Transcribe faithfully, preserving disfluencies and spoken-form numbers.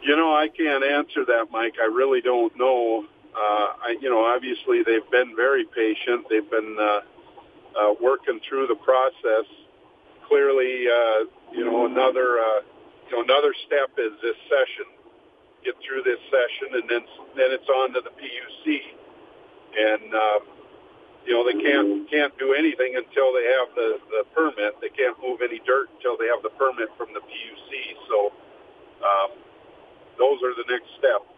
You know, I can't answer that, Mike. I really don't know. Uh, I, you know, obviously they've been very patient. They've been uh, uh, working through the process. Clearly, uh, you know, another uh, you know another step is this session. Get through this session, and then then it's on to the P U C. And uh, you know, they can't can't do anything until they have the, the permit. They can't move any dirt until they have the permit from the P U C. So um, those are the next steps.